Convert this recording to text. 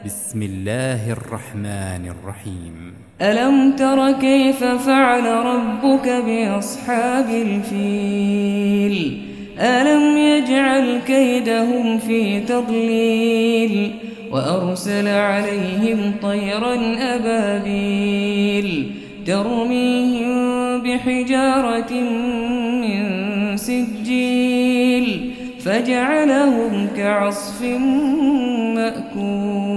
بسم الله الرحمن الرحيم. ألم تر كيف فعل ربك بأصحاب الفيل ألم يجعل كيدهم في تضليل وأرسل عليهم طيرا أبابيل ترميهم بحجارة من سجيل فجعلهم كعصف مأكول.